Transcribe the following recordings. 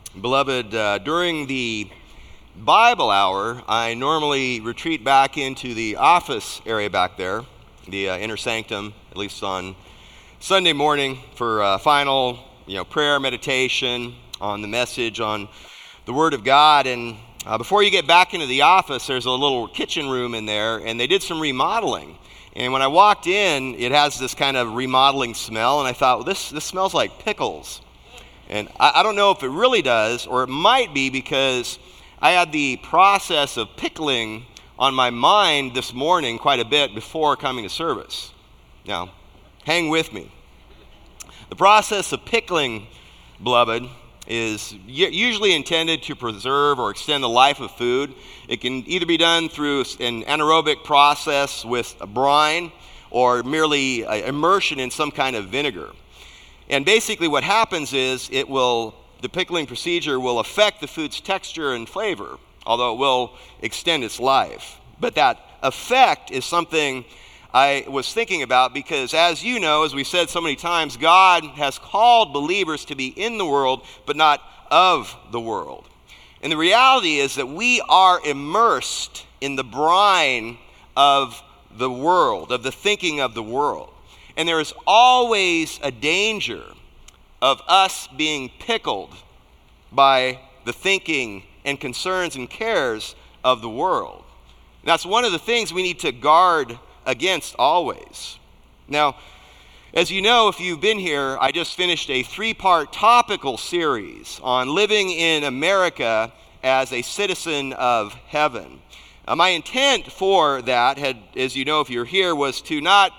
Beloved, during the Bible hour, I normally retreat back into the office area back there, the inner sanctum, at least on Sunday morning for final, prayer meditation on the message on the Word of God. And before you get back into the office, there's a little kitchen room in there, and they did some remodeling. And when I walked in, it has this kind of remodeling smell, and I thought, well, this smells like pickles. And I don't know if it really does, or it might be because I had the process of pickling on my mind this morning quite a bit before coming to service. Now, hang with me. The process of pickling, beloved, is usually intended to preserve or extend the life of food. It can either be done through an anaerobic process with a brine or merely immersion in some kind of vinegar. And basically what happens is the pickling procedure will affect the food's texture and flavor, although it will extend its life. But that effect is something I was thinking about because, as you know, as we've said so many times, God has called believers to be in the world, but not of the world. And the reality is that we are immersed in the brine of the world, of the thinking of the world. And there is always a danger of us being pickled by the thinking and concerns and cares of the world. That's one of the things we need to guard against always. Now, as you know, if you've been here, I just finished a 3-part topical series on living in America as a citizen of heaven. My intent for that, as you know if you're here, was to not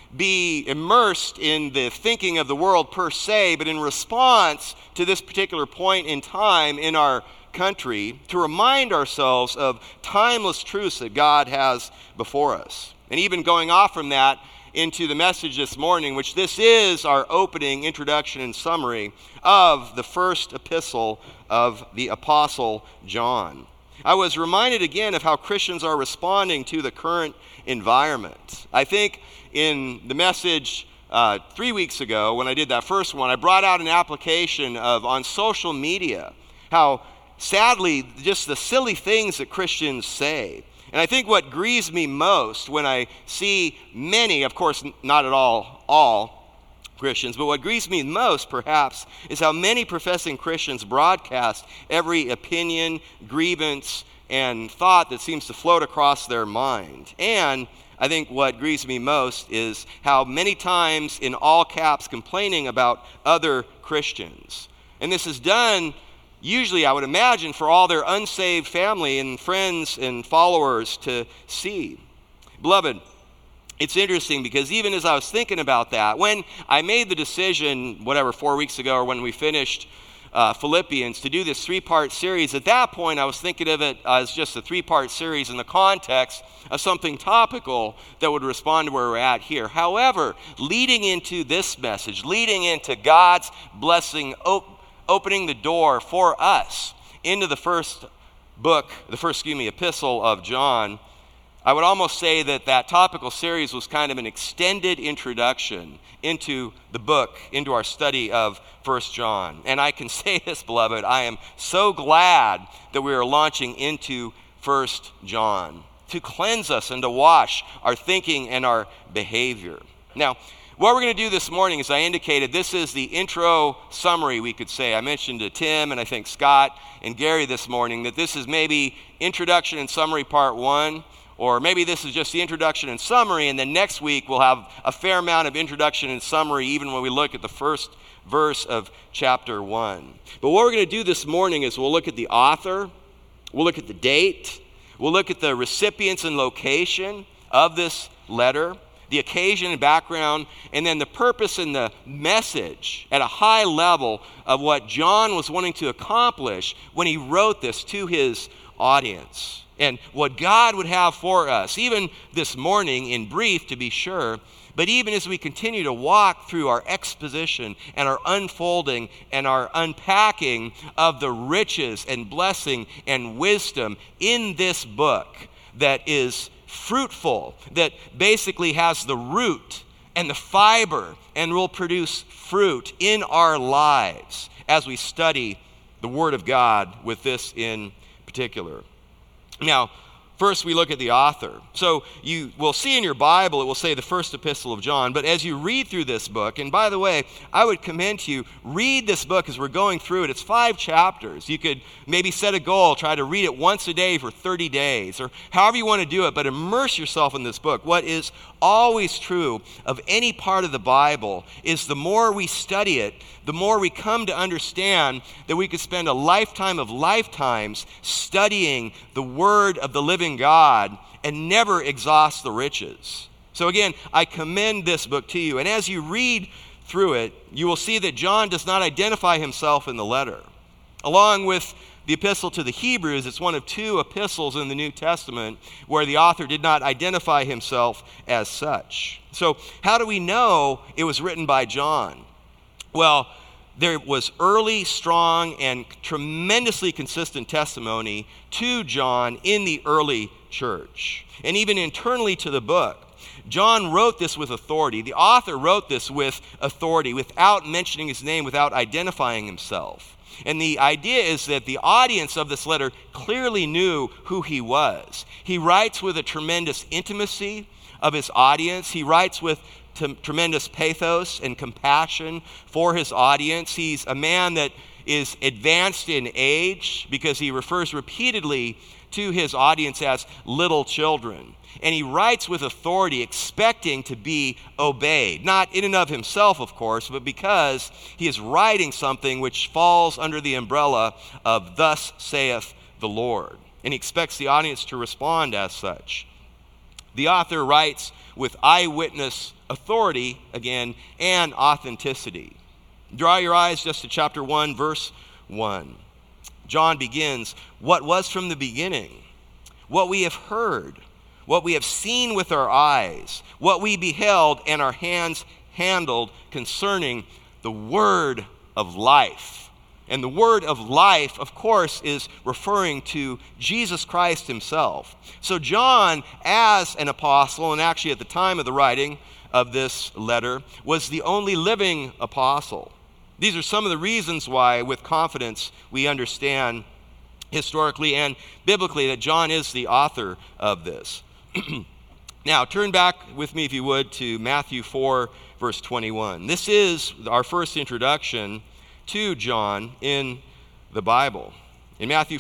be immersed in the thinking of the world per se, but in response to this particular point in time in our country, to remind ourselves of timeless truths that God has before us. And even going off from that into the message this morning, which this is our opening introduction and summary of the first epistle of the Apostle John. I was reminded again of how Christians are responding to the current environment. I think in the message 3 weeks ago, when I did that first one, I brought out an application on social media, how sadly just the silly things that Christians say. And I think what grieves me most when I see many, of course not at all Christians, but what grieves me most perhaps is how many professing Christians broadcast every opinion, grievance, and thought that seems to float across their mind. And I think what grieves me most is how many times in all caps complaining about other Christians. And this is done usually, I would imagine, for all their unsaved family and friends and followers to see. Beloved, it's interesting because even as I was thinking about that, when I made the decision, 4 weeks ago, or when we finished Philippians, to do this 3-part series, at that point I was thinking of it as just a 3-part series in the context of something topical that would respond to where we're at here. However, leading into this message, leading into God's blessing, opening the door for us into the first epistle of John, I would almost say that topical series was kind of an extended introduction into the book, into our study of 1 John. And I can say this, beloved, I am so glad that we are launching into 1 John to cleanse us and to wash our thinking and our behavior. Now, what we're going to do this morning, as I indicated, this is the intro summary, we could say. I mentioned to Tim and I think Scott and Gary this morning that this is maybe introduction and summary part 1, or maybe this is just the introduction and summary, and then next week we'll have a fair amount of introduction and summary even when we look at the first verse of chapter 1. But what we're going to do this morning is we'll look at the author, we'll look at the date, we'll look at the recipients and location of this letter, the occasion and background, and then the purpose and the message at a high level of what John was wanting to accomplish when he wrote this to his audience. And what God would have for us, even this morning in brief to be sure, but even as we continue to walk through our exposition and our unfolding and our unpacking of the riches and blessing and wisdom in this book that is fruitful, that basically has the root and the fiber and will produce fruit in our lives as we study the Word of God with this in particular. Now, first we look at the author. So you will see in your Bible, it will say the first epistle of John, but as you read through this book, and by the way, I would commend to you, read this book as we're going through it. It's 5 chapters. You could maybe set a goal, try to read it once a day for 30 days, or however you want to do it, but immerse yourself in this book. What is always true of any part of the Bible is the more we study it, the more we come to understand that we could spend a lifetime of lifetimes studying the Word of the living God and never exhaust the riches. So again, I commend this book to you. And as you read through it, you will see that John does not identify himself in the letter. Along with the epistle to the Hebrews, it's one of 2 epistles in the New Testament where the author did not identify himself as such. So how do we know it was written by John? Well, there was early, strong, and tremendously consistent testimony to John in the early church. And even internally to the book, John wrote this with authority. The author wrote this with authority, without mentioning his name, without identifying himself. And the idea is that the audience of this letter clearly knew who he was. He writes with a tremendous intimacy of his audience. He writes with tremendous pathos and compassion for his audience. He's a man that is advanced in age because he refers repeatedly to his audience as little children. And he writes with authority, expecting to be obeyed. Not in and of himself, of course, but because he is writing something which falls under the umbrella of "Thus saith the Lord." And he expects the audience to respond as such. The author writes with eyewitness authority, again, and authenticity. Draw your eyes just to chapter 1, verse 1. John begins, "What was from the beginning, what we have heard, what we have seen with our eyes, what we beheld and our hands handled concerning the word of life." And the word of life, of course, is referring to Jesus Christ himself. So John, as an apostle, and actually at the time of the writing of this letter, was the only living apostle. These are some of the reasons why, with confidence, we understand historically and biblically that John is the author of this. Now, turn back with me, if you would, to Matthew 4, verse 21. This is our first introduction to John in the Bible. In Matthew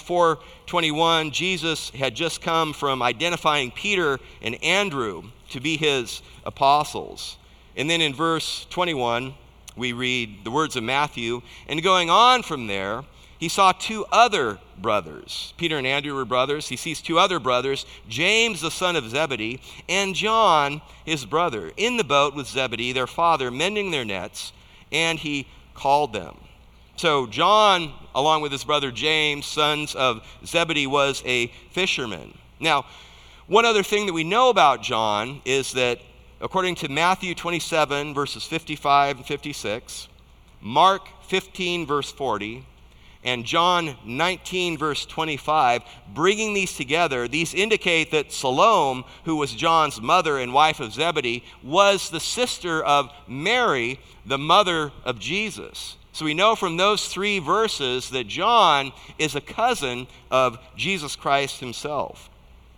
4:21, Jesus had just come from identifying Peter and Andrew to be his apostles. And then in verse 21, we read the words of Matthew, "And going on from there, he saw 2 other brothers." Peter and Andrew were brothers. He sees 2 other brothers, James the son of Zebedee, and John his brother, in the boat with Zebedee, their father, mending their nets, and he called them. So John, along with his brother James, sons of Zebedee, was a fisherman. Now, one other thing that we know about John is that according to Matthew 27, verses 55 and 56, Mark 15, verse 40, and John 19, verse 25, bringing these together, these indicate that Salome, who was John's mother and wife of Zebedee, was the sister of Mary, the mother of Jesus. So we know from those 3 verses that John is a cousin of Jesus Christ himself.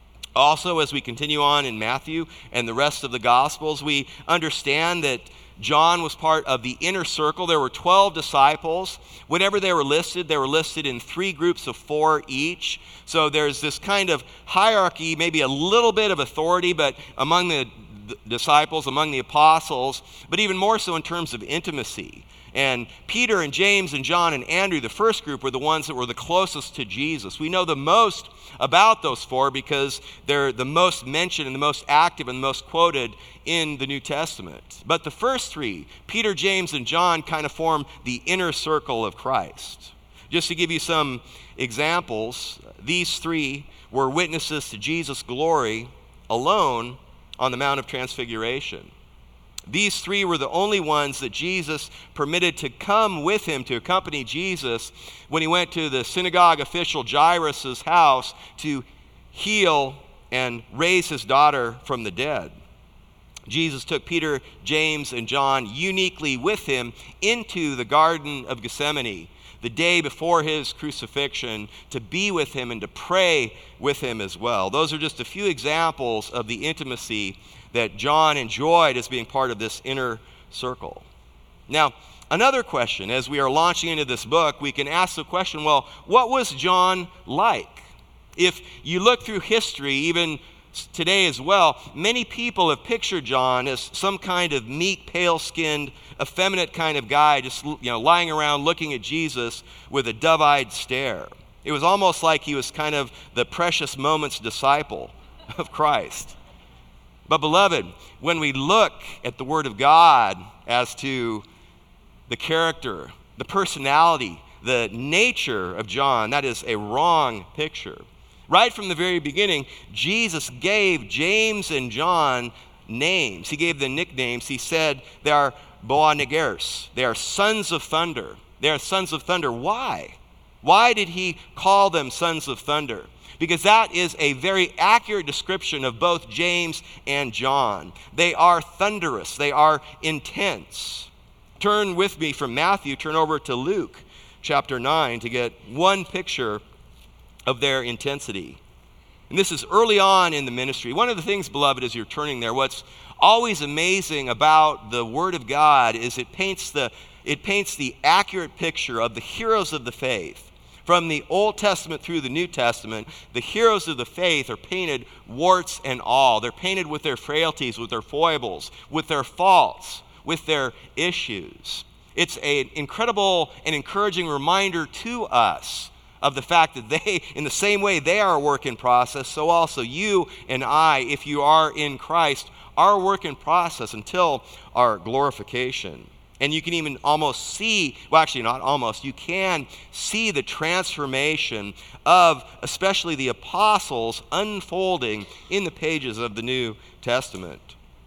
Also, as we continue on in Matthew and the rest of the Gospels, we understand that John was part of the inner circle. There were 12 disciples. Whenever they were listed in 3 groups of 4 each. So there's this kind of hierarchy, maybe a little bit of authority, but among the disciples, among the apostles, but even more so in terms of intimacy. And Peter and James and John and Andrew, the first group, were the ones that were the closest to Jesus. We know the most about those 4 because they're the most mentioned and the most active and the most quoted in the New Testament. But the first 3, Peter, James, and John, kind of form the inner circle of Christ. Just to give you some examples, these 3 were witnesses to Jesus' glory alone on the Mount of Transfiguration. These 3 were the only ones that Jesus permitted to come with him, to accompany Jesus when he went to the synagogue official Jairus' house to heal and raise his daughter from the dead. Jesus took Peter, James, and John uniquely with him into the Garden of Gethsemane, the day before his crucifixion to be with him and to pray with him as well. Those are just a few examples of the intimacy that John enjoyed as being part of this inner circle. Now, another question, as we are launching into this book, we can ask the question, well, what was John like? If you look through history, even today as well, many people have pictured John as some kind of meek, pale-skinned, effeminate kind of guy, just lying around looking at Jesus with a dove-eyed stare. It was almost like he was kind of the precious moments disciple of Christ. But beloved, when we look at the Word of God as to the character, the personality, the nature of John, that is a wrong picture. Right from the very beginning, Jesus gave James and John names. He gave them nicknames. He said they are Boanerges. They are sons of thunder. They are sons of thunder. Why? Why did he call them sons of thunder? Because that is a very accurate description of both James and John. They are thunderous. They are intense. Turn with me from Matthew, turn over to Luke chapter 9 to get one picture of their intensity. And this is early on in the ministry. One of the things, beloved, as you're turning there, what's always amazing about the Word of God is it paints the accurate picture of the heroes of the faith. From the Old Testament through the New Testament, the heroes of the faith are painted warts and all. They're painted with their frailties, with their foibles, with their faults, with their issues. It's an incredible and encouraging reminder to us of the fact that they, in the same way they are a work in process, so also you and I, if you are in Christ, are a work in process until our glorification. And you can even almost see, well, actually not almost, you can see the transformation of especially the apostles unfolding in the pages of the New Testament.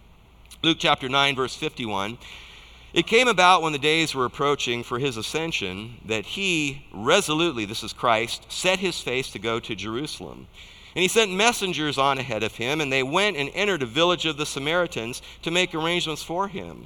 Luke chapter 9, verse 51. It came about when the days were approaching for his ascension that he resolutely, this is Christ, set his face to go to Jerusalem. And he sent messengers on ahead of him, and they went and entered a village of the Samaritans to make arrangements for him.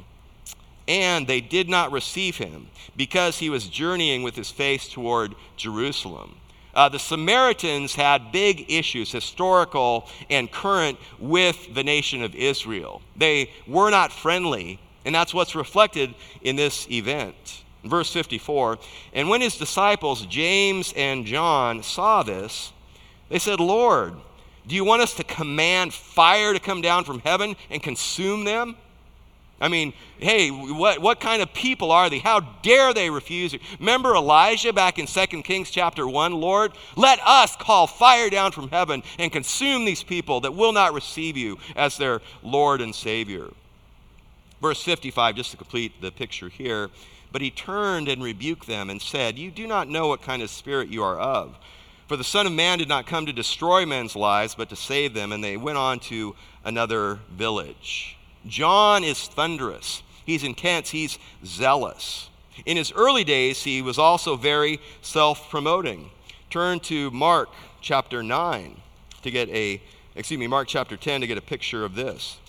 And they did not receive him, because he was journeying with his face toward Jerusalem. The Samaritans had big issues, historical and current, with the nation of Israel. They were not friendly. And that's what's reflected in this event. Verse 54, and when his disciples, James and John, saw this, they said, Lord, do you want us to command fire to come down from heaven and consume them? I mean, hey, what kind of people are they? How dare they refuse you? Remember Elijah back in 2 Kings chapter 1? Lord, let us call fire down from heaven and consume these people that will not receive you as their Lord and Savior. Verse 55, just to complete the picture here. But he turned and rebuked them and said, you do not know what kind of spirit you are of. For the Son of Man did not come to destroy men's lives, but to save them. And they went on to another village. John is thunderous. He's intense. He's zealous. In his early days, he was also very self-promoting. Turn to Mark chapter 9 to get Mark chapter 10 to get a picture of this.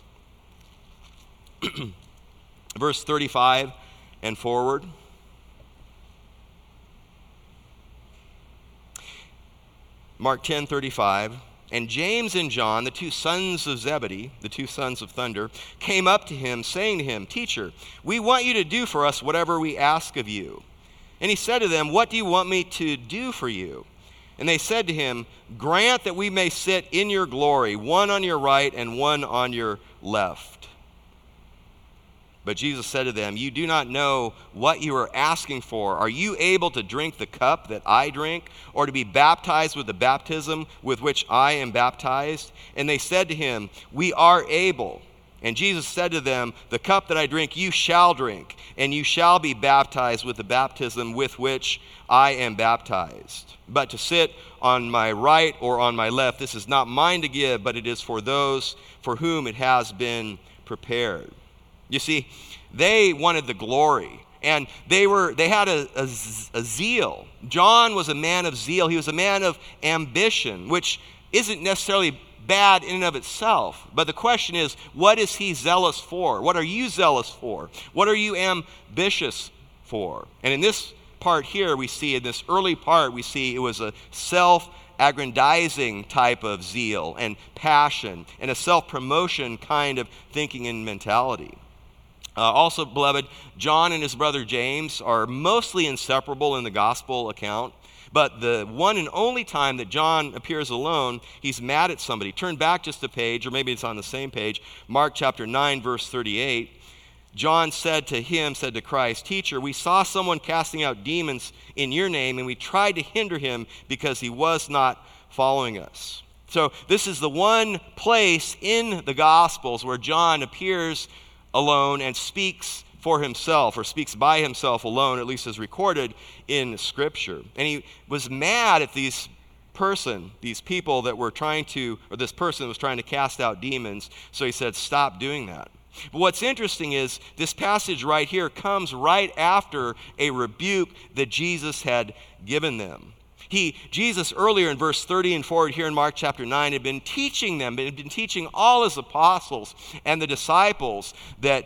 Verse 35 and forward. Mark 10:35. And James and John, the two sons of Zebedee, the two sons of thunder, came up to him, saying to him, Teacher, we want you to do for us whatever we ask of you. And he said to them, What do you want me to do for you? And they said to him, Grant that we may sit in your glory, one on your right and one on your left. But Jesus said to them, You do not know what you are asking for. Are you able to drink the cup that I drink, or to be baptized with the baptism with which I am baptized? And they said to him, We are able. And Jesus said to them, The cup that I drink you shall drink, and you shall be baptized with the baptism with which I am baptized. But to sit on my right or on my left, this is not mine to give, but it is for those for whom it has been prepared. You see, they wanted the glory, and they had a zeal. John was a man of zeal. He was a man of ambition, which isn't necessarily bad in and of itself. But the question is, what is he zealous for? What are you zealous for? What are you ambitious for? And in this part here we see, in this early part, we see it was a self-aggrandizing type of zeal and passion and a self-promotion kind of thinking and mentality. Also, beloved, John and his brother James are mostly inseparable in the gospel account. But the one and only time that John appears alone, he's mad at somebody. Turn back just a page, or maybe it's on the same page. Mark chapter 9, verse 38. John said to Christ, "Teacher, we saw someone casting out demons in your name, and we tried to hinder him because he was not following us." So this is the one place in the Gospels where John appears alone and speaks for himself, or speaks by himself alone, at least as recorded in Scripture. And he was mad at these people that were trying to, or this person was trying to cast out demons, so he said, stop doing that. But what's interesting is this passage right here comes right after a rebuke that Jesus had given them. Jesus earlier in verse 30 and forward here in Mark chapter 9 had been teaching all his apostles and the disciples that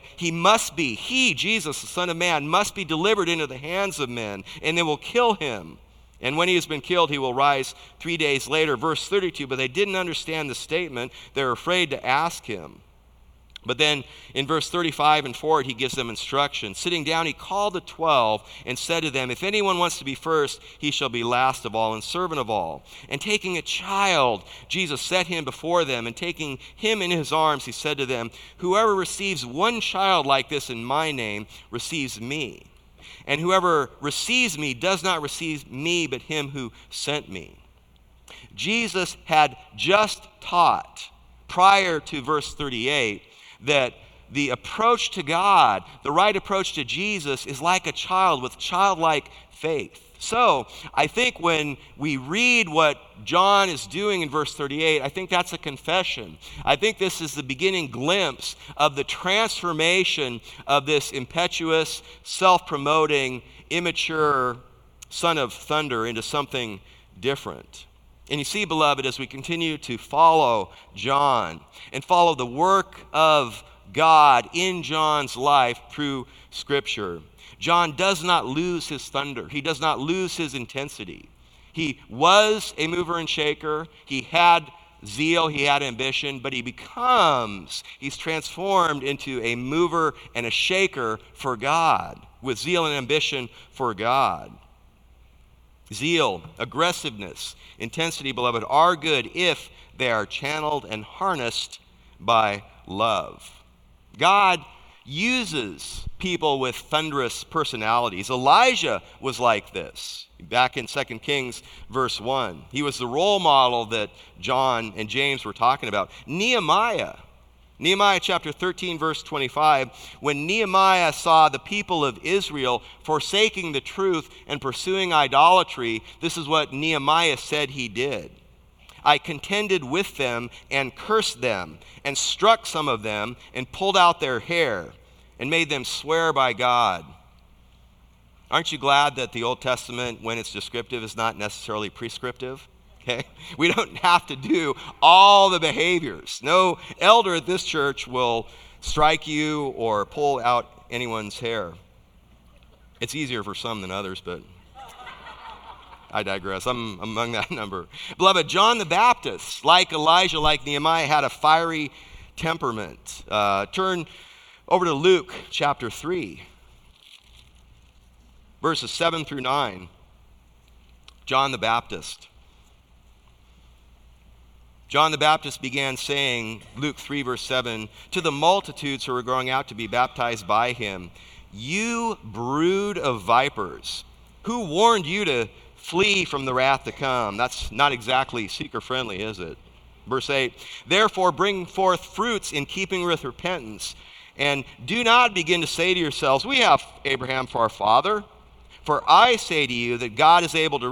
he, Jesus, the Son of Man, must be delivered into the hands of men, and they will kill him. And when he has been killed, he will rise 3 days later. Verse 32, but they didn't understand the statement. They were afraid to ask him. But then in verse 35 and forward, he gives them instruction. Sitting down, he called the 12 and said to them, if anyone wants to be first, he shall be last of all and servant of all. And taking a child, Jesus set him before them, and taking him in his arms, he said to them, whoever receives one child like this in my name receives me. And whoever receives me does not receive me, but him who sent me. Jesus had just taught, prior to verse 38, that the approach to God, the right approach to Jesus, is like a child with childlike faith. So I think when we read what John is doing in verse 38, I think that's a confession. I think this is the beginning glimpse of the transformation of this impetuous, self-promoting, immature son of thunder into something different. And you see, beloved, as we continue to follow John and follow the work of God in John's life through Scripture, John does not lose his thunder. He does not lose his intensity. He was a mover and shaker. He had zeal, he had ambition, but he's transformed into a mover and a shaker for God, with zeal and ambition for God. Zeal, aggressiveness, intensity, beloved, are good if they are channeled and harnessed by love. God uses people with thunderous personalities. Elijah was like this. Back in 2 Kings verse 1. He was the role model that John and James were talking about. Nehemiah chapter 13, verse 25, when Nehemiah saw the people of Israel forsaking the truth and pursuing idolatry, this is what Nehemiah said he did. I contended with them and cursed them and struck some of them and pulled out their hair and made them swear by God. Aren't you glad that the Old Testament, when it's descriptive, is not necessarily prescriptive? Okay? We don't have to do all the behaviors. No elder at this church will strike you or pull out anyone's hair. It's easier for some than others, but I digress. I'm among that number. Beloved, John the Baptist, like Elijah, like Nehemiah, had a fiery temperament. Turn over to Luke chapter 3, verses 7 through 9. John the Baptist. John the Baptist began saying, Luke 3, verse 7, to the multitudes who were going out to be baptized by him, you brood of vipers, who warned you to flee from the wrath to come? That's not exactly seeker-friendly, is it? Verse 8, therefore bring forth fruits in keeping with repentance, and do not begin to say to yourselves, we have Abraham for our father. For I say to you that God is able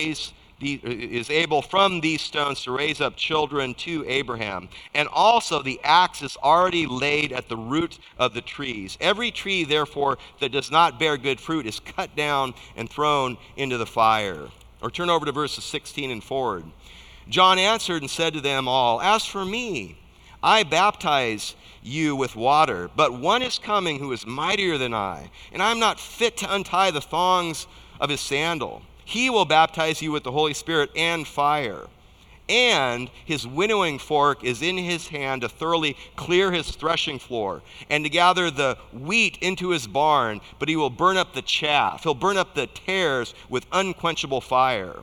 from these stones to raise up children to Abraham. And also the axe is already laid at the root of the trees. Every tree, therefore, that does not bear good fruit is cut down and thrown into the fire. Or turn over to verses 16 and forward. John answered and said to them all, as for me, I baptize you with water, but one is coming who is mightier than I, and I am not fit to untie the thongs of his sandal. He will baptize you with the Holy Spirit and fire. And his winnowing fork is in his hand to thoroughly clear his threshing floor and to gather the wheat into his barn, but he will burn up the chaff. He'll burn up the tares with unquenchable fire.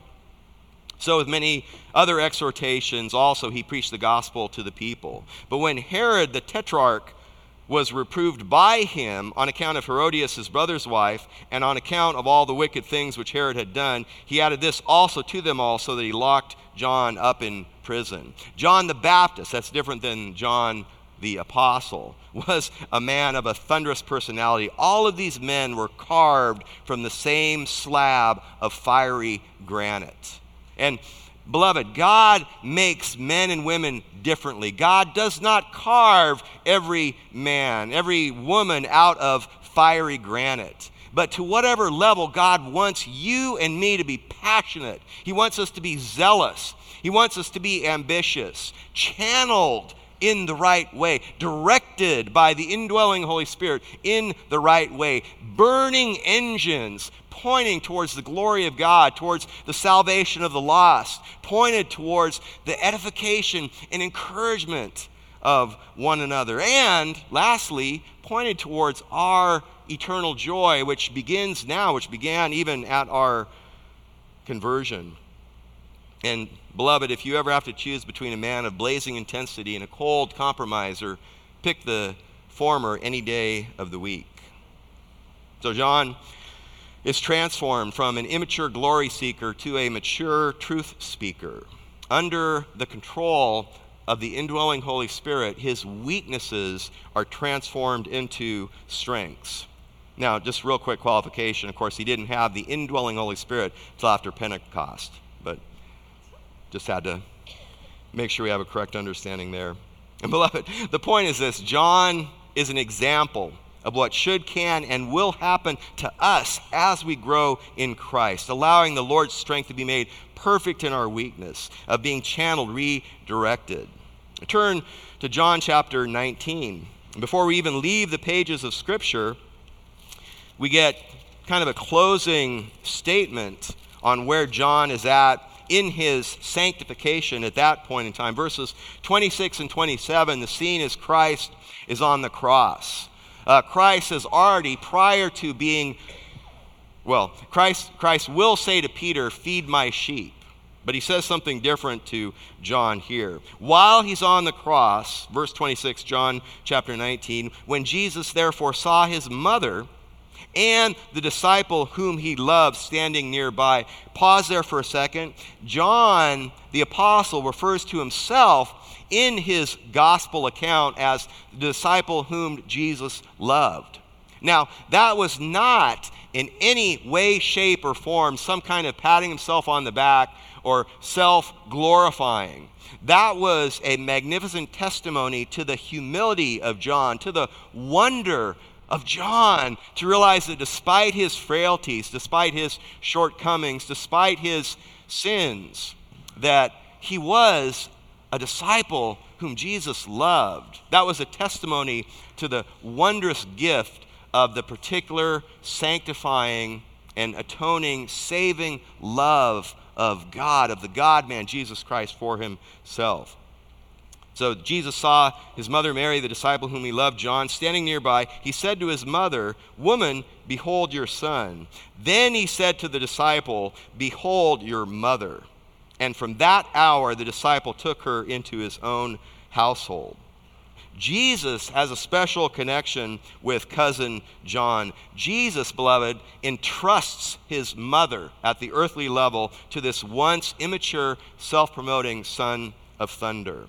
So with many other exhortations also he preached the gospel to the people. But when Herod the Tetrarch was reproved by him on account of Herodias his brother's wife, and on account of all the wicked things which Herod had done, he added this also to them all, so that he locked John up in prison. John the Baptist, that's different than John the Apostle, was a man of a thunderous personality. All of these men were carved from the same slab of fiery granite. And beloved, God makes men and women differently. God does not carve every man, every woman out of fiery granite. But to whatever level God wants you and me to be passionate, he wants us to be zealous, he wants us to be ambitious, channeled in the right way, directed by the indwelling Holy Spirit in the right way, burning engines pointing towards the glory of God, towards the salvation of the lost, pointed towards the edification and encouragement of one another, and lastly, pointed towards our eternal joy, which begins now, which began even at our conversion. And beloved, if you ever have to choose between a man of blazing intensity and a cold compromiser, pick the former any day of the week. So John is transformed from an immature glory seeker to a mature truth speaker. Under the control of the indwelling Holy Spirit, his weaknesses are transformed into strengths. Now, just real quick qualification, of course, he didn't have the indwelling Holy Spirit until after Pentecost, but just had to make sure we have a correct understanding there. And beloved, the point is this: John is an example of what should, can, and will happen to us as we grow in Christ, allowing the Lord's strength to be made perfect in our weakness, of being channeled, redirected. Turn to John chapter 19. Before we even leave the pages of Scripture, we get kind of a closing statement on where John is at in his sanctification at that point in time. Verses 26 and 27, the scene is Christ is on the cross. Christ has already, prior to being, Christ will say to Peter, "Feed my sheep." But he says something different to John here. While he's on the cross, verse 26, John chapter 19, when Jesus therefore saw his mother and the disciple whom he loved standing nearby. Pause there for a second. John, the apostle, refers to himself in his gospel account as the disciple whom Jesus loved. Now, that was not in any way, shape, or form some kind of patting himself on the back or self-glorifying. That was a magnificent testimony to the humility of John, to the wonder of John, to realize that despite his frailties, despite his shortcomings, despite his sins, that he was a disciple whom Jesus loved. That was a testimony to the wondrous gift of the particular sanctifying and atoning, saving love of God, of the God-man Jesus Christ for himself. So Jesus saw his mother Mary, the disciple whom he loved, John, standing nearby. He said to his mother, "Woman, behold your son." Then he said to the disciple, "Behold your mother." And from that hour, the disciple took her into his own household. Jesus has a special connection with cousin John. Jesus, beloved, entrusts his mother at the earthly level to this once immature, self-promoting son of thunder.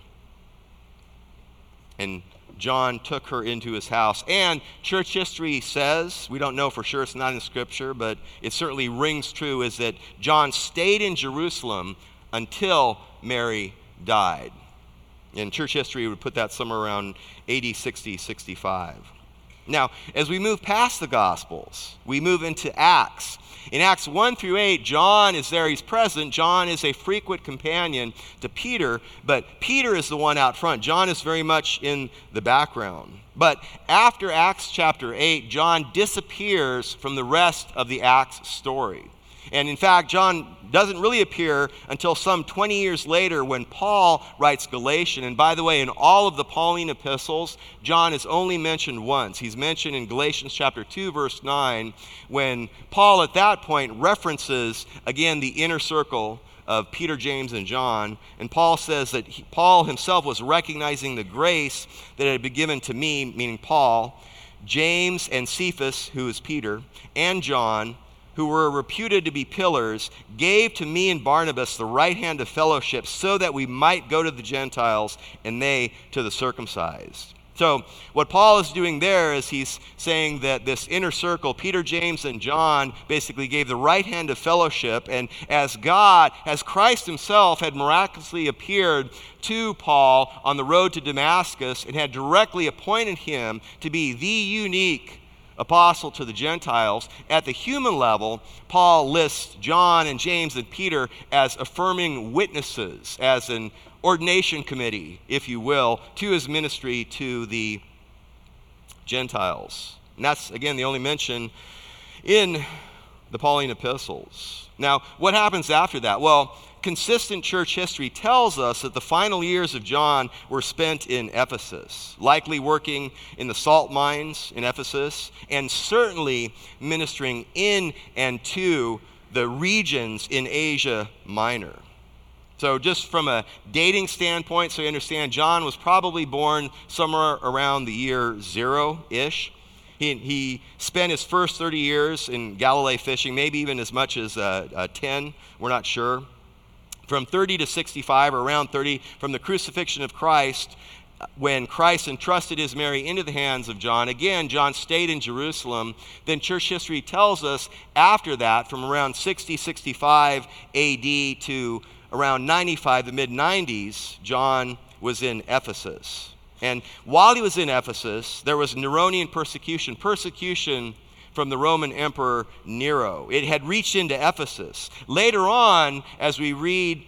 And John took her into his house. And church history says, we don't know for sure, it's not in Scripture, but it certainly rings true, is that John stayed in Jerusalem until Mary died. In church history, we would put that somewhere around AD 60, 65. Now, as we move past the Gospels, we move into Acts. In Acts 1 through 8, John is there, he's present. John is a frequent companion to Peter, but Peter is the one out front. John is very much in the background. But after Acts chapter 8, John disappears from the rest of the Acts story. And in fact, John doesn't really appear until some 20 years later when Paul writes Galatians. And by the way, in all of the Pauline epistles, John is only mentioned once. He's mentioned in Galatians chapter 2, verse 9, when Paul at that point references, again, the inner circle of Peter, James, and John. And Paul says that Paul himself was recognizing the grace that had been given to me, meaning Paul, James and Cephas, who is Peter, and John, who were reputed to be pillars, gave to me and Barnabas the right hand of fellowship so that we might go to the Gentiles and they to the circumcised. So what Paul is doing there is he's saying that this inner circle, Peter, James, and John, basically gave the right hand of fellowship. And as Christ himself had miraculously appeared to Paul on the road to Damascus and had directly appointed him to be the unique apostle to the Gentiles, at the human level, Paul lists John and James and Peter as affirming witnesses, as an ordination committee, if you will, to his ministry to the Gentiles. And that's, again, the only mention in the Pauline epistles. Now, what happens after that? Well, consistent church history tells us that the final years of John were spent in Ephesus, likely working in the salt mines in Ephesus, and certainly ministering in and to the regions in Asia Minor. So just from a dating standpoint, so you understand, John was probably born somewhere around the year 0-ish. He spent his first 30 years in Galilee fishing, maybe even as much as 10, we're not sure. From 30 to 65, or around 30, from the crucifixion of Christ, when Christ entrusted his Mary into the hands of John, again, John stayed in Jerusalem. Then church history tells us after that, from around 60, 65 AD to around 95, the mid-90s, John was in Ephesus. And while he was in Ephesus, there was Neronian persecution from the Roman Emperor Nero. It had reached into Ephesus. Later on, as we read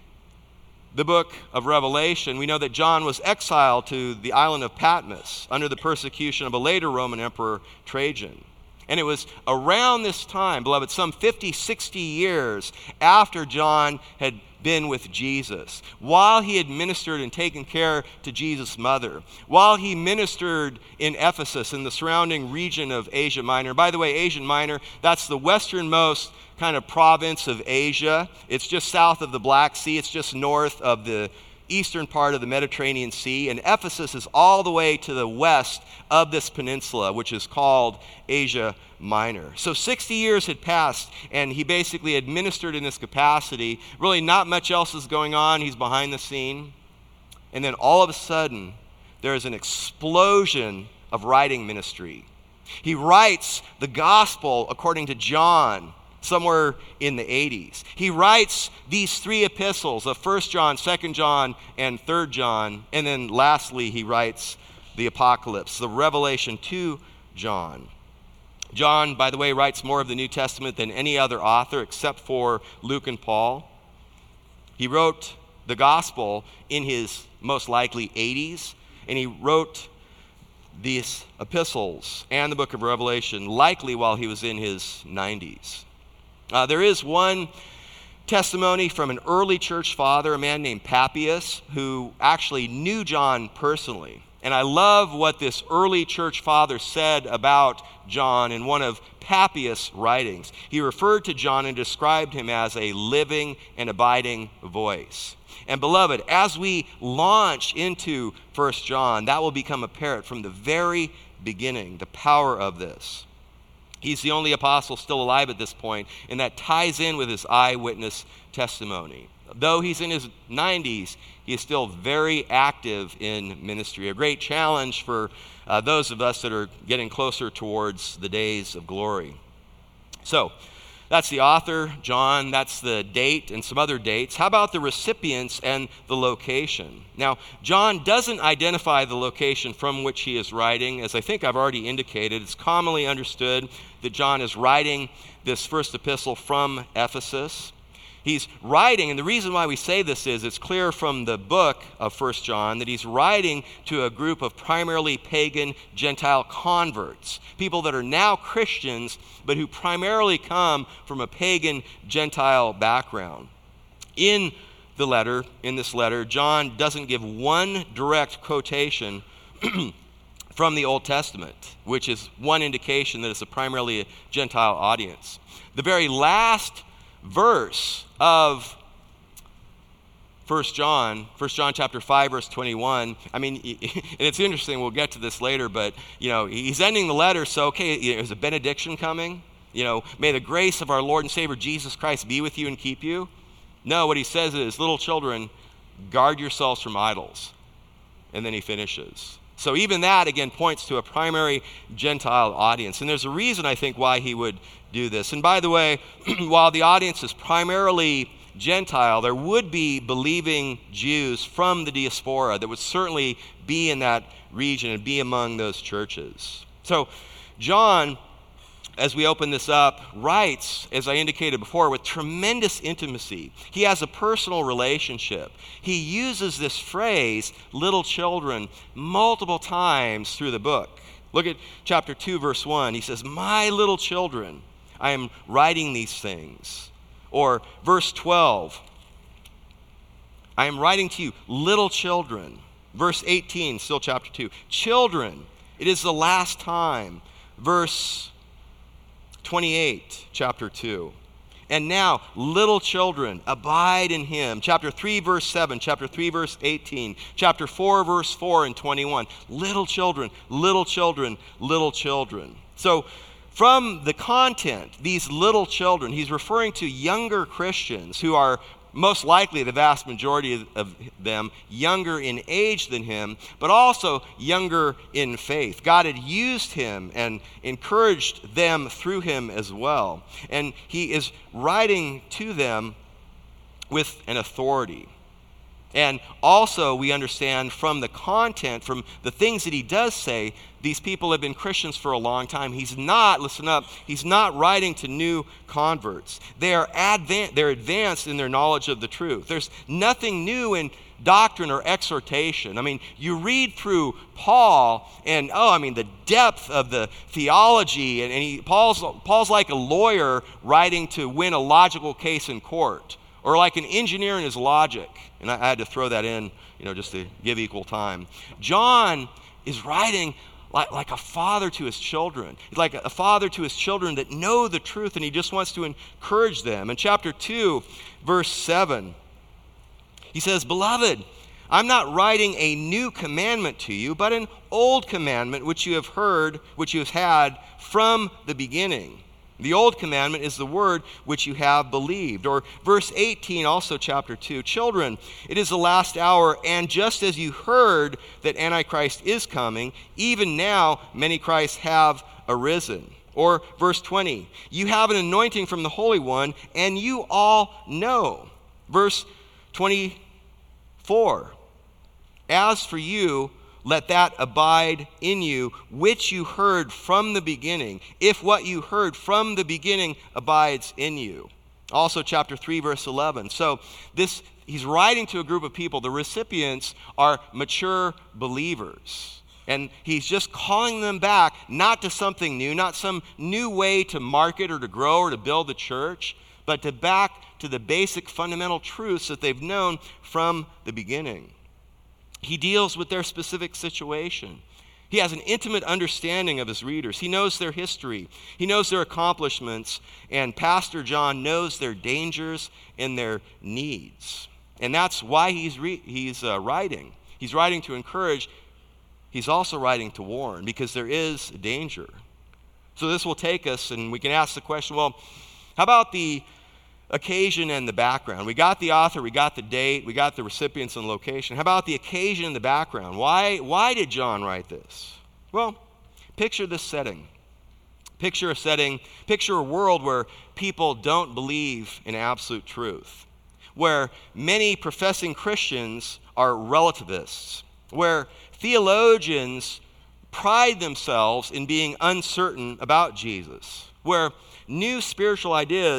the book of Revelation, we know that John was exiled to the island of Patmos under the persecution of a later Roman Emperor, Trajan. And it was around this time, beloved, some 50, 60 years after John had been with Jesus, while he had ministered and taken care to Jesus' mother, while he ministered in Ephesus in the surrounding region of Asia Minor. By the way, Asia Minor, that's the westernmost kind of province of Asia. It's just south of the Black Sea. It's just north of the eastern part of the Mediterranean Sea, and Ephesus is all the way to the west of this peninsula, which is called Asia Minor. So 60 years had passed, and he basically had ministered in this capacity. Really not much else is going on. He's behind the scene. And then all of a sudden, there is an explosion of writing ministry. He writes the gospel according to John, somewhere in the 80s. He writes these three epistles of 1 John, 2 John, and 3 John. And then lastly, he writes the Apocalypse, the Revelation to John. John, by the way, writes more of the New Testament than any other author except for Luke and Paul. He wrote the gospel in his most likely 80s, and he wrote these epistles and the book of Revelation likely while he was in his 90s. There is one testimony from an early church father, a man named Papias, who actually knew John personally. And I love what this early church father said about John in one of Papias' writings. He referred to John and described him as a living and abiding voice. And beloved, as we launch into 1 John, that will become apparent from the very beginning, the power of this. He's the only apostle still alive at this point, and that ties in with his eyewitness testimony. Though he's in his 90s, he is still very active in ministry. A great challenge for those of us that are getting closer towards the days of glory. So, that's the author, John, that's the date and some other dates. How about the recipients and the location? Now, John doesn't identify the location from which he is writing. As I think I've already indicated, it's commonly understood that John is writing this first epistle from Ephesus. he's writing, and the reason why we say this is it's clear from the book of 1 John that he's writing to a group of primarily pagan Gentile converts, people that are now Christians, but who primarily come from a pagan Gentile background. In this letter, John doesn't give one direct quotation from the Old Testament, which is one indication that it's primarily a Gentile audience. The very last verse of 1 John chapter 5, verse 21, I mean, and it's interesting, we'll get to this later, but, he's ending the letter, so, okay, is a benediction coming? May the grace of our Lord and Savior Jesus Christ be with you and keep you. No, what he says is, little children, guard yourselves from idols. And then he finishes. So even that, again, points to a primary Gentile audience. And there's a reason, I think, why he would do this. And by the way, while the audience is primarily Gentile, there would be believing Jews from the diaspora that would certainly be in that region and be among those churches. So John, as we open this up, writes, as I indicated before, with tremendous intimacy. He has a personal relationship. He uses this phrase, little children, multiple times through the book. Look at chapter 2, verse 1. He says, my little children, I am writing these things. Or verse 12, I am writing to you, little children. Verse 18, still chapter 2, children, it is the last time. Verse 28, chapter 2. And now, little children, abide in him. Chapter 3, verse 7, chapter 3, verse 18, chapter 4, verse 4 and 21. Little children, little children, little children. So, from the content, these little children, he's referring to younger Christians who are most likely the vast majority of them younger in age than him, but also younger in faith. God had used him and encouraged them through him as well. And he is writing to them with an authority. And also we understand from the content, from the things that he does say, these people have been Christians for a long time. He's not, listen up, he's not writing to new converts. They're advanced in their knowledge of the truth. There's nothing new in doctrine or exhortation. I mean, you read through Paul and, the depth of the theology, and Paul's like a lawyer writing to win a logical case in court, or like an engineer in his logic. And I had to throw that in, just to give equal time. John is writing like a father to his children. He's like a father to his children that know the truth, and he just wants to encourage them. In chapter 2, verse 7, he says, beloved, I'm not writing a new commandment to you, but an old commandment which you have heard, which you have had from the beginning. The old commandment is the word which you have believed. Or verse 18, also chapter 2, children, it is the last hour, and just as you heard that Antichrist is coming, even now many Christs have arisen. Or verse 20, you have an anointing from the Holy One, and you all know. Verse 24, as for you, let that abide in you, which you heard from the beginning, if what you heard from the beginning abides in you. Also chapter 3, verse 11. So he's writing to a group of people. The recipients are mature believers. And he's just calling them back, not to something new, not some new way to market or to grow or to build the church, but back to the basic fundamental truths that they've known from the beginning. He deals with their specific situation. He has an intimate understanding of his readers. He knows their history. He knows their accomplishments. And Pastor John knows their dangers and their needs. And that's why he's writing. He's writing to encourage. He's also writing to warn, because there is danger. So this will take us, and we can ask the question, well, how about the occasion and the background? We got the author, we got the date, we got the recipients and location. How about the occasion and the background? Why did John write this? Well, picture this setting. Picture a world where people don't believe in absolute truth, where many professing Christians are relativists, where theologians pride themselves in being uncertain about Jesus, where new spiritual ideas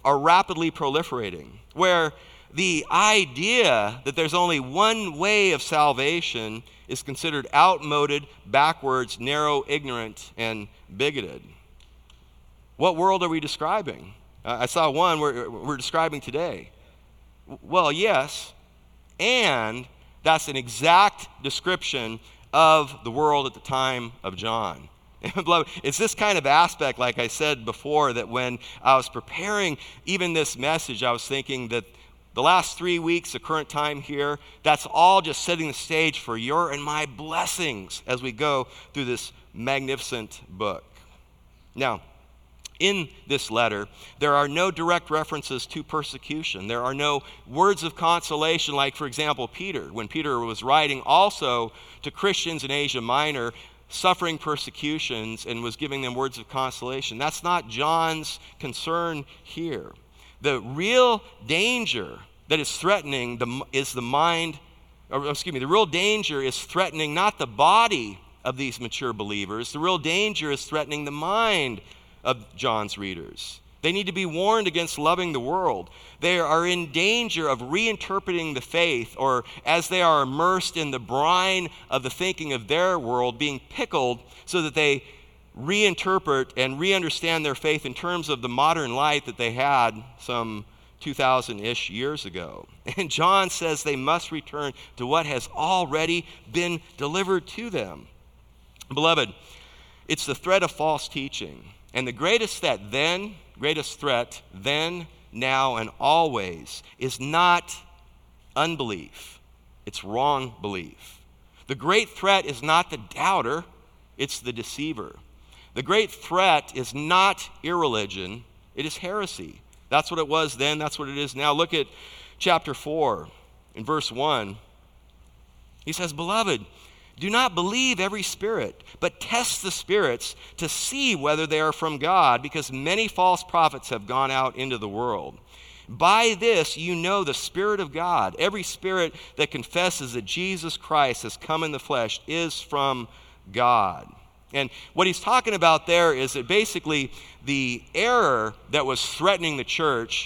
are rapidly proliferating, where the idea that there's only one way of salvation is considered outmoded, backwards, narrow, ignorant, and bigoted. What world are we describing? I saw one we're describing today. Well, yes, and that's an exact description of the world at the time of John. Beloved, it's this kind of aspect, like I said before, that when I was preparing even this message, I was thinking that the last 3 weeks, the current time here, that's all just setting the stage for your and my blessings as we go through this magnificent book. Now, in this letter, there are no direct references to persecution. There are no words of consolation, like, for example, Peter. When Peter was writing also to Christians in Asia Minor, suffering persecutions, and was giving them words of consolation. That's not John's concern here. The real danger that is threatening the real danger is threatening not the body of these mature believers. The real danger is threatening the mind of John's readers. They need to be warned against loving the world. They are in danger of reinterpreting the faith, or as they are immersed in the brine of the thinking of their world, being pickled so that they reinterpret and re-understand their faith in terms of the modern light that they had some 2,000-ish years ago. And John says they must return to what has already been delivered to them. Beloved, it's the threat of false teaching. And the greatest threat then, now, and always is not unbelief. It's wrong belief. The great threat is not the doubter, it's the deceiver. The great threat is not irreligion, it is heresy. That's what it was then, that's what it is now. Look at chapter 4, in verse 1. He says, "Beloved, do not believe every spirit, but test the spirits to see whether they are from God, because many false prophets have gone out into the world. By this you know the Spirit of God. Every spirit that confesses that Jesus Christ has come in the flesh is from God." And what he's talking about there is that basically the error that was threatening the church,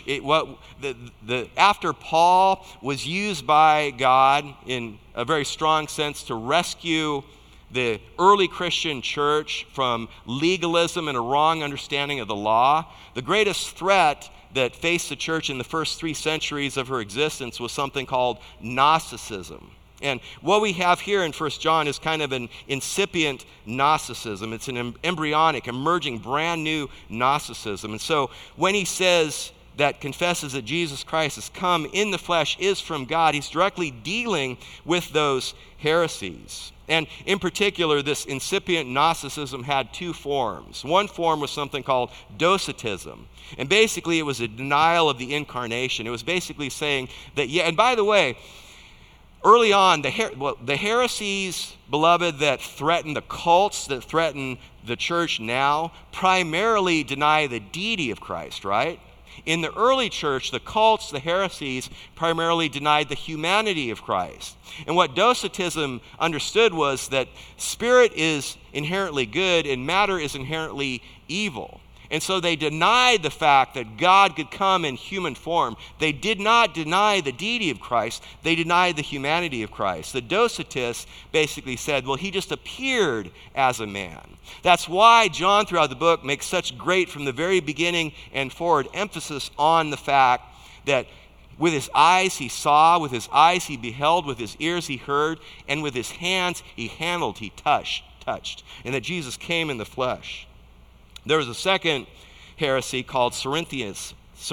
after Paul was used by God in a very strong sense to rescue the early Christian church from legalism and a wrong understanding of the law, the greatest threat that faced the church in the first 3 centuries of her existence was something called Gnosticism. And what we have here in 1 John is kind of an incipient Gnosticism. It's an embryonic, emerging, brand new Gnosticism. And so when he says that confesses that Jesus Christ has come in the flesh is from God, he's directly dealing with those heresies. And in particular, this incipient Gnosticism had 2 forms. One form was something called Docetism. And basically it was a denial of the incarnation. It was basically saying that, and by the way, early on, the heresies, beloved, that threaten the cults, that threaten the church now, primarily deny the deity of Christ, right? In the early church, the cults, the heresies, primarily denied the humanity of Christ. And what Docetism understood was that spirit is inherently good and matter is inherently evil. And so they denied the fact that God could come in human form. They did not deny the deity of Christ. They denied the humanity of Christ. The Docetists basically said, well, he just appeared as a man. That's why John throughout the book makes such great, from the very beginning and forward, emphasis on the fact that with his eyes he saw, with his eyes he beheld, with his ears he heard, and with his hands he handled, he touched, and that Jesus came in the flesh. There was a second heresy called Cerinthianism.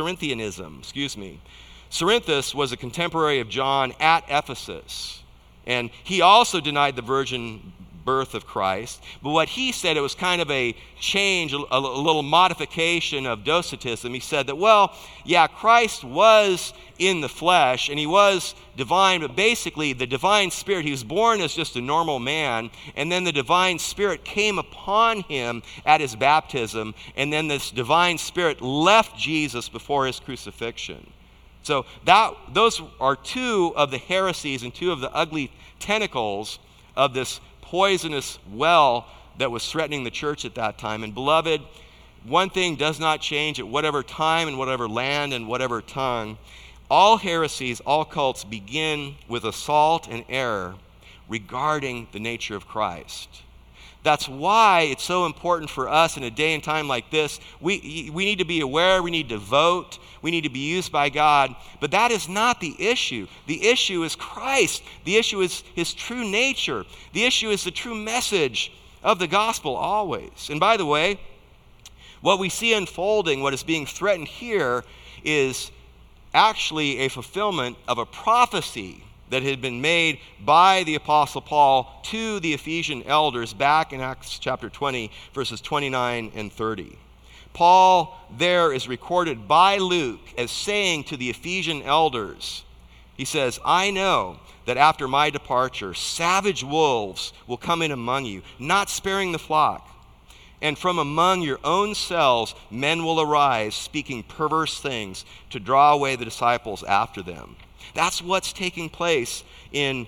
Cerinthus was a contemporary of John at Ephesus, and he also denied the virgin birth of Christ. But what he said, it was kind of a change, a little modification of Docetism. He said that, well, yeah, Christ was in the flesh and he was divine, but basically the divine spirit, he was born as just a normal man, and then the divine spirit came upon him at his baptism, and then this divine spirit left Jesus before his crucifixion. So those are 2 of the heresies and 2 of the ugly tentacles of this poisonous well that was threatening the church at that time. And beloved, one thing does not change at whatever time and whatever land and whatever tongue. All heresies, all cults begin with assault and error regarding the nature of Christ. That's why it's so important for us in a day and time like this. We need to be aware, we need to vote, we need to be used by God. But that is not the issue. The issue is Christ. The issue is his true nature. The issue is the true message of the gospel always. And by the way, what we see unfolding, what is being threatened here, is actually a fulfillment of a prophecy that had been made by the Apostle Paul to the Ephesian elders back in Acts chapter 20, verses 29 and 30. Paul there is recorded by Luke as saying to the Ephesian elders, he says, I know that after my departure, savage wolves will come in among you, not sparing the flock. And from among your own selves, men will arise, speaking perverse things to draw away the disciples after them. That's what's taking place in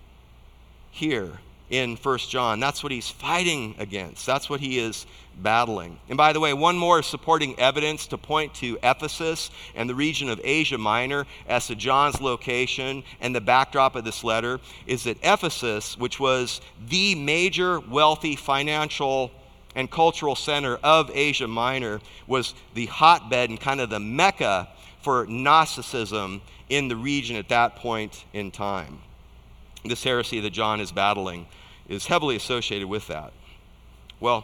here in 1 John. That's what he's fighting against. That's what he is battling. And by the way, one more supporting evidence to point to Ephesus and the region of Asia Minor as to John's location and the backdrop of this letter is that Ephesus, which was the major wealthy financial and cultural center of Asia Minor, was the hotbed and kind of the mecca for Gnosticism in the region at that point in time. This heresy that John is battling is heavily associated with that. Well,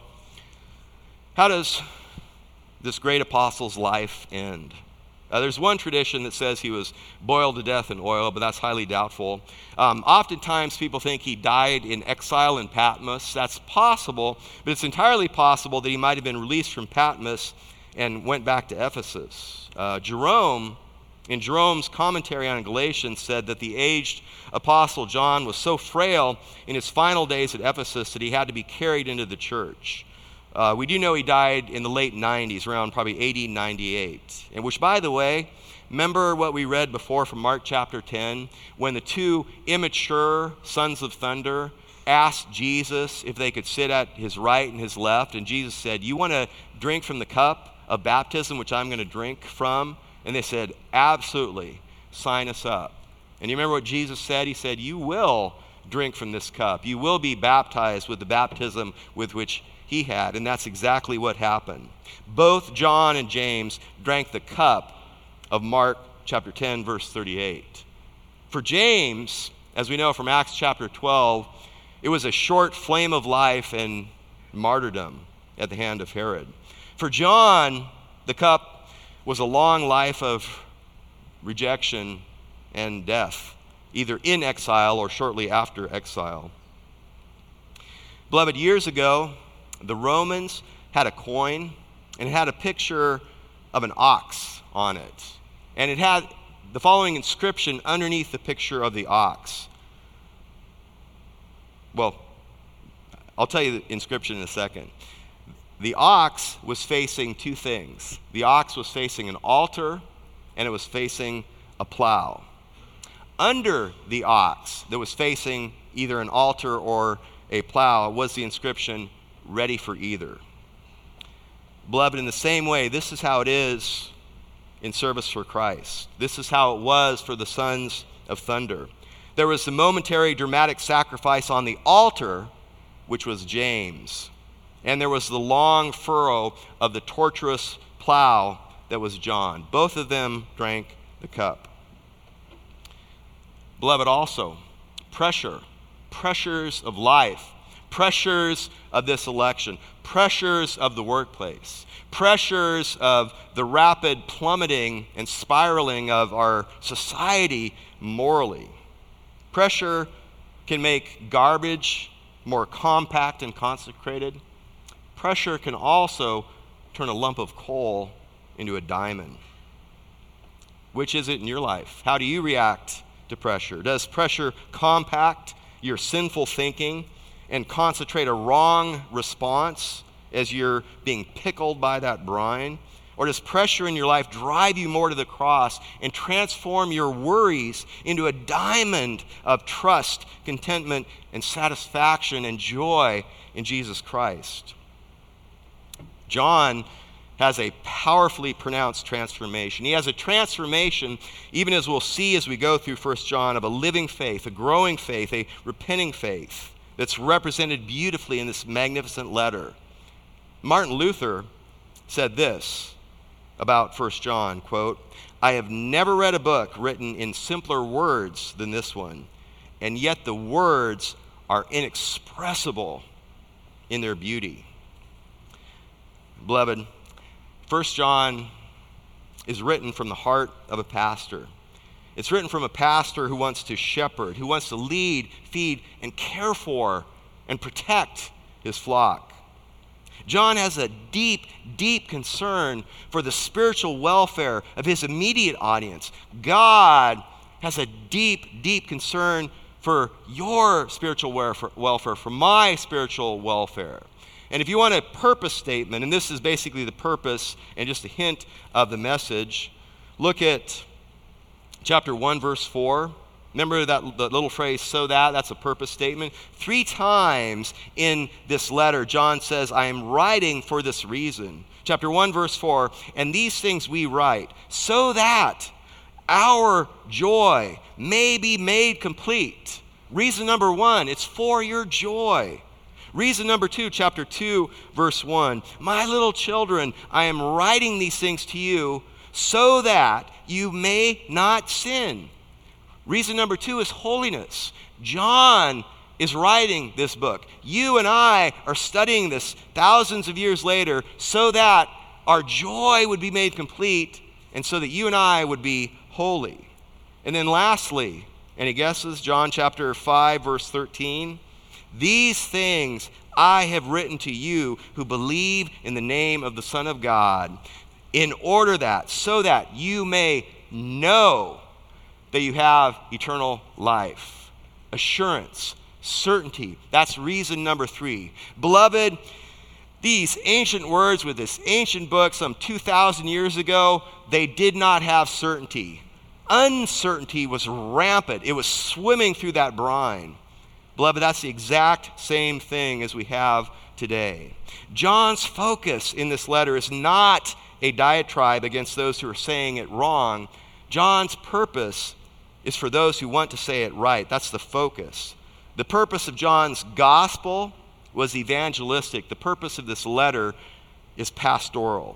how does this great apostle's life end? There's one tradition that says he was boiled to death in oil, but that's highly doubtful. Oftentimes people think he died in exile in Patmos. That's possible, but it's entirely possible that he might have been released from Patmos and went back to Ephesus. Jerome, in Jerome's commentary on Galatians, said that the aged apostle John was so frail in his final days at Ephesus that he had to be carried into the church. We do know he died in the late 90s, around probably 80, 98. And which, by the way, remember what we read before from Mark chapter 10, when the two immature sons of thunder asked Jesus if they could sit at his right and his left, and Jesus said, you want to drink from the cup of baptism which I'm going to drink from? And they said, absolutely, sign us up. And you remember what Jesus said? He said, you will drink from this cup. You will be baptized with the baptism with which he had. And that's exactly what happened. Both John and James drank the cup of Mark chapter 10, verse 38. For James, as we know from Acts chapter 12, it was a short flame of life and martyrdom at the hand of Herod. For John, the cup was a long life of rejection and death, either in exile or shortly after exile. Beloved, years ago, the Romans had a coin, and it had a picture of an ox on it. And it had the following inscription underneath the picture of the ox. Well, I'll tell you the inscription in a second. The ox was facing two things. The ox was facing an altar, and it was facing a plow. Under the ox that was facing either an altar or a plow was the inscription, ready for either. Beloved, in the same way, this is how it is in service for Christ. This is how it was for the sons of thunder. There was the momentary dramatic sacrifice on the altar, which was James. And there was the long furrow of the tortuous plow that was John. Both of them drank the cup. Beloved, also, pressures of life, pressures of this election, pressures of the workplace, pressures of the rapid plummeting and spiraling of our society morally. Pressure can make garbage more compact and consecrated. Pressure can also turn a lump of coal into a diamond. Which is it in your life? How do you react to pressure? Does pressure compact your sinful thinking and concentrate a wrong response as you're being pickled by that brine? Or does pressure in your life drive you more to the cross and transform your worries into a diamond of trust, contentment, and satisfaction and joy in Jesus Christ? John has a powerfully pronounced transformation. He has a transformation, even as we'll see as we go through 1 John, of a living faith, a growing faith, a repenting faith that's represented beautifully in this magnificent letter. Martin Luther said this about 1 John, quote, "I have never read a book written in simpler words than this one, and yet the words are inexpressible in their beauty." Beloved, 1 John is written from the heart of a pastor. It's written from a pastor who wants to shepherd, who wants to lead, feed, and care for and protect his flock. John has a deep, deep concern for the spiritual welfare of his immediate audience. God has a deep, deep concern for your spiritual welfare, for my spiritual welfare. And if you want a purpose statement, and this is basically the purpose and just a hint of the message, look at chapter 1, verse 4. Remember the little phrase, "so that," that's a purpose statement. 3 times in this letter, John says, "I am writing for this reason." Chapter 1, verse 4, "And these things we write, so that our joy may be made complete." Reason number 1, it's for your joy. Reason number 2, chapter 2, verse 1, "My little children, I am writing these things to you so that you may not sin." Reason number 2 is holiness. John is writing this book. You and I are studying this thousands of years later so that our joy would be made complete and so that you and I would be holy. And then lastly, any guesses? John chapter 5, verse 13. "These things I have written to you who believe in the name of the Son of God, in order that, so that you may know that you have eternal life." Assurance, certainty. That's reason number 3. Beloved, these ancient words with this ancient book some 2,000 years ago, they did not have certainty. Uncertainty was rampant. It was swimming through that brine. Beloved, that's the exact same thing as we have today. John's focus in this letter is not a diatribe against those who are saying it wrong. John's purpose is for those who want to say it right. That's the focus. The purpose of John's gospel was evangelistic. The purpose of this letter is pastoral.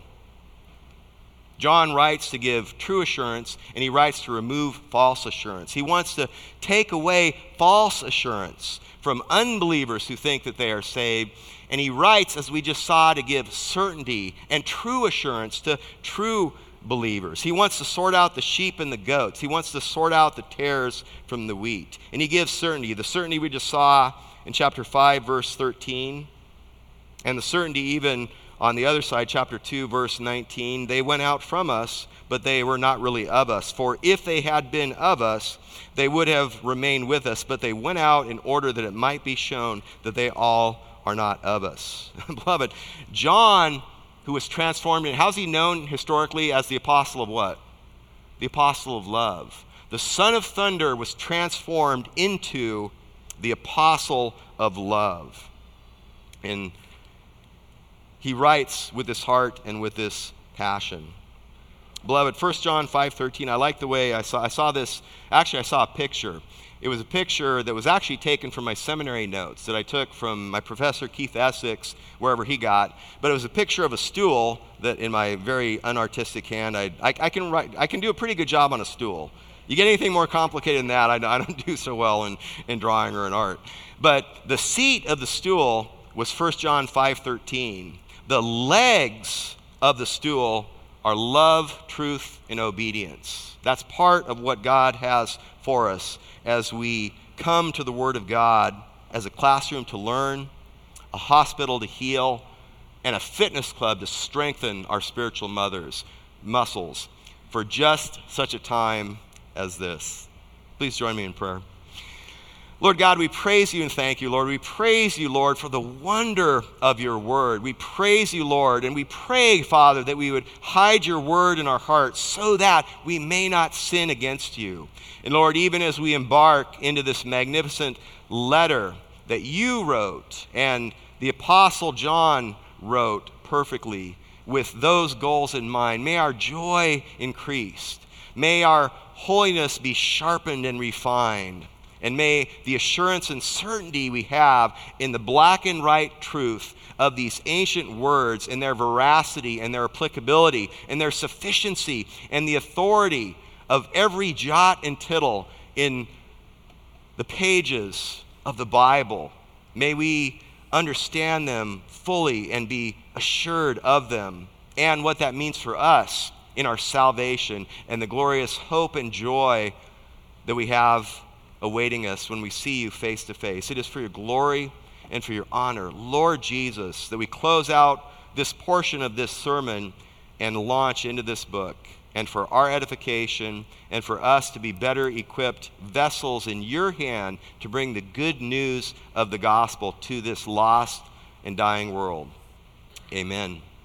John writes to give true assurance, and he writes to remove false assurance. He wants to take away false assurance from unbelievers who think that they are saved, and he writes, as we just saw, to give certainty and true assurance to true believers. He wants to sort out the sheep and the goats. He wants to sort out the tares from the wheat. And he gives certainty, the certainty we just saw in chapter 5, verse 13, and the certainty even on the other side, chapter 2, verse 19, "They went out from us, but they were not really of us. For if they had been of us, they would have remained with us, but they went out in order that it might be shown that they all are not of us." Beloved, John, who was transformed, and how's he known historically as the apostle of what? The apostle of love. The son of thunder was transformed into the apostle of love. And he writes with his heart and with this passion. Beloved, 1 John 5:13, I like the way I saw this. Actually, I saw a picture. It was a picture that was actually taken from my seminary notes that I took from my professor, Keith Essex, wherever he got. But it was a picture of a stool that, in my very unartistic hand, I can do a pretty good job on a stool. You get anything more complicated than that, I don't do so well in drawing or in art. But the seat of the stool was 1 John 5:13. The legs of the stool are love, truth, and obedience. That's part of what God has for us as we come to the Word of God as a classroom to learn, a hospital to heal, and a fitness club to strengthen our spiritual muscles for just such a time as this. Please join me in prayer. Lord God, we praise you and thank you, Lord. We praise you, Lord, for the wonder of your word. We praise you, Lord, and we pray, Father, that we would hide your word in our hearts so that we may not sin against you. And Lord, even as we embark into this magnificent letter that you wrote and the Apostle John wrote perfectly, with those goals in mind. May our joy increase. May our holiness be sharpened and refined. And may the assurance and certainty we have in the black and white truth of these ancient words and their veracity and their applicability and their sufficiency and the authority of every jot and tittle in the pages of the Bible. May we understand them fully and be assured of them and what that means for us in our salvation and the glorious hope and joy that we have awaiting us when we see you face to face. It is for your glory and for your honor, Lord Jesus, that we close out this portion of this sermon and launch into this book, and for our edification and for us to be better equipped vessels in your hand to bring the good news of the gospel to this lost and dying world. Amen.